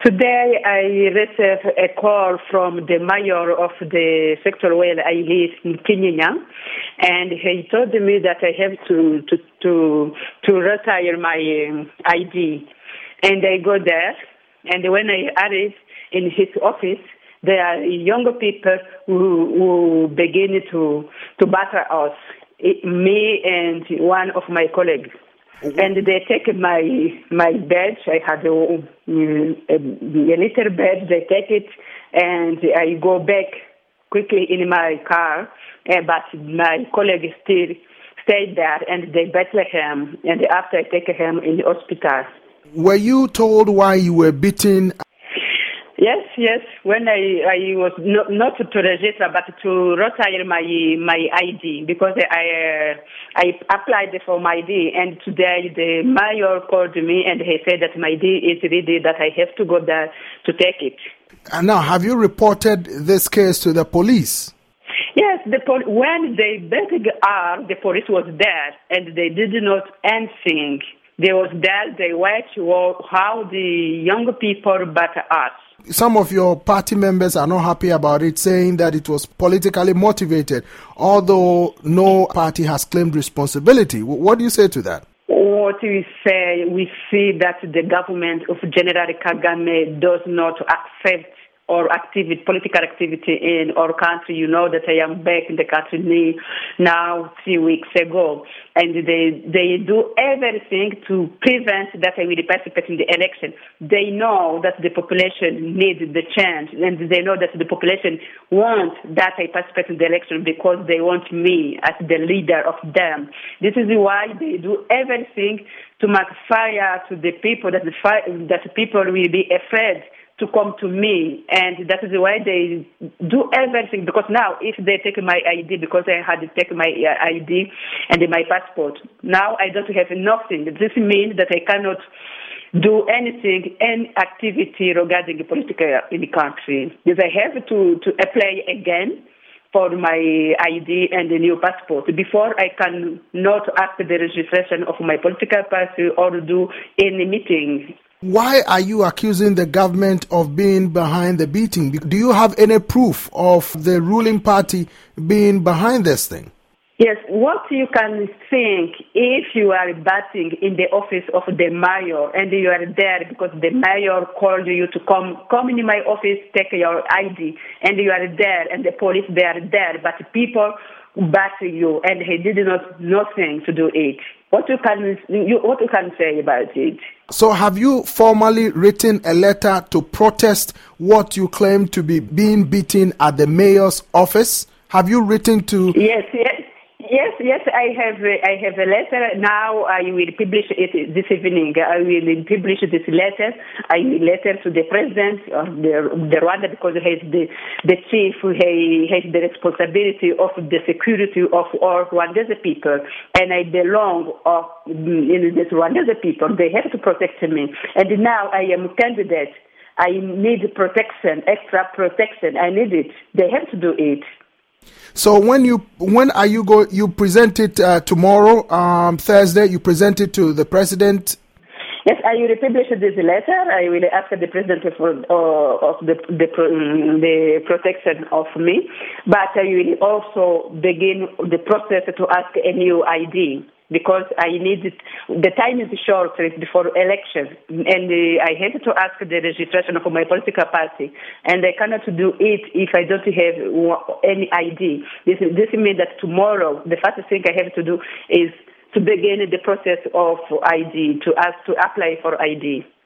Today, I received a call from the mayor of the sector where I live in Kenya, and he told me that I have to retire my ID. And I go there, and when I arrive in his office, there are younger people who begin to batter us, me and one of my colleagues. And they take my bed. I had a little bed. They take it, and I go back quickly in my car. But my colleague still stayed there, and they battle him. And after I take him in the hospital. Were you told why you were beaten? Yes. When I was not to register, but to retire my ID, because I applied for my ID, and today the mayor called me and he said that my ID is ready, that I have to go there to take it. And now, have you reported this case to the police? Yes, when they begged us, the police was there, and they did not anything. They was there, they watched how the young people batter us. Some of your party members are not happy about it, saying that it was politically motivated, although no party has claimed responsibility. What do you say to that? What we say, we see that the government of General Kagame does not accept or political activity in our country. You know that I am back in the country now 3 weeks ago, and they do everything to prevent that I will participate in the election. They know that the population needs the change, and they know that the population wants that I participate in the election because they want me as the leader of them. This is why they do everything to make fire to the people, that people will be afraid to come to me, and that is why they do everything. Because now, if they take my ID, because I had to take my ID and my passport, now I don't have nothing. This means that I cannot do anything, any activity regarding the political in the country. Because I have to apply again for my ID and the new passport. Before, I can not ask the registration of my political party or do any meeting. Why are you accusing the government of being behind the beating? Do you have any proof of the ruling party being behind this thing? Yes, what you can think if you are batting in the office of the mayor and you are there because the mayor called you to come in my office, take your ID, and you are there, and the police, they are there, but people batter you, and he did nothing to do it. What you can say about it? So have you formally written a letter to protest what you claim to be being beaten at the mayor's office? Have you written to... Yes, I have a letter. Now I will publish it this evening. I will publish this letter. I will letter to the president of the Rwanda, because he is the chief. He has the responsibility of the security of all Rwandese people, and I belong in this Rwandese people. They have to protect me, and now I am a candidate. I need protection, extra protection. I need it. They have to do it. So when are you you present it tomorrow, Thursday? You present it to the president. Yes, I will publish this letter. I will ask the president of the protection of me, but I will also begin the process to ask a new ID. Because I need it. The time is short before election, and I have to ask the registration of my political party, and I cannot do it if I don't have any ID. This means that tomorrow the first thing I have to do is to begin the process of ID, to apply for ID.